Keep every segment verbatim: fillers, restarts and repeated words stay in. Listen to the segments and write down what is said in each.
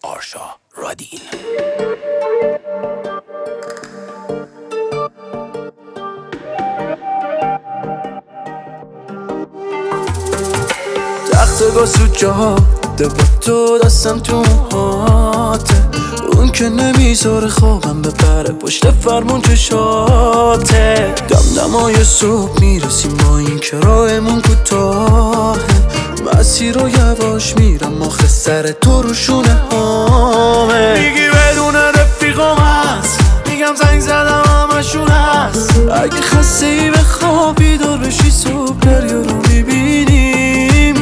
آرشا رادین. تخت گاسو جاده با تو دستم تو موهاته، اون که نمیذاره خوابم بپره پشت فرمون چشاته. دم دمای صبح میرسیم با این که راهمون کوتاهه، مسیر رو یواش میرم آخه سر تو رو شونه هامه. میگی بدون رفیقام هست، میگم زنگ زدم همشون هست. اگه خسته ای بخواب بیدار بشی صبح دریا رو میبینیم.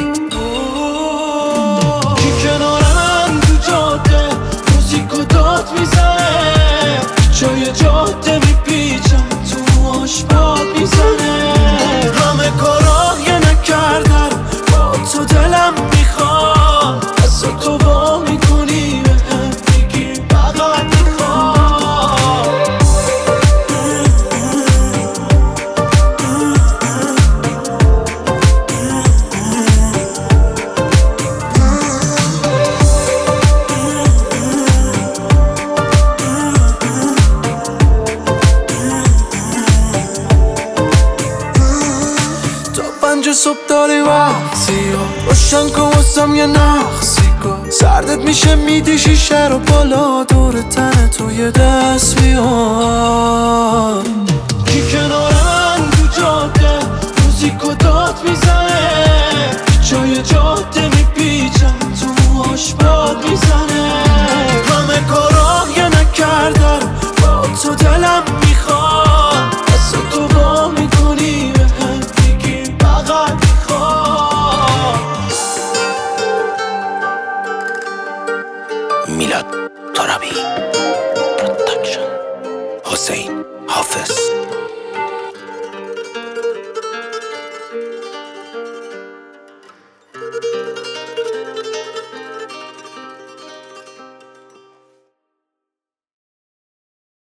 کی کنارم تو جاده موزیکو داد میزنه، جای جاده میپیچم تو موهاش باد میزنه. همه کارا یه نکرده رو با تو دلم میخواد، از تو با میکنی بهم میگی فقط میخواد. پنج صبح داری وقتی ها روشن کن واسم یه نقصی کن، سردت میشه میدی شیشه رو بالا دور تنه تو یه دست بیان. کی کنارم تو جاده موزیکو داد میزنه، جای جاده میپیچم تو موهاش باد میزنه. همه کارا یه نکرده رو با تو دلم میخواد، از تو با میکنی بهم میگی فقط میخواد. میلاد ترابی پروداکشن، حسین حافظ.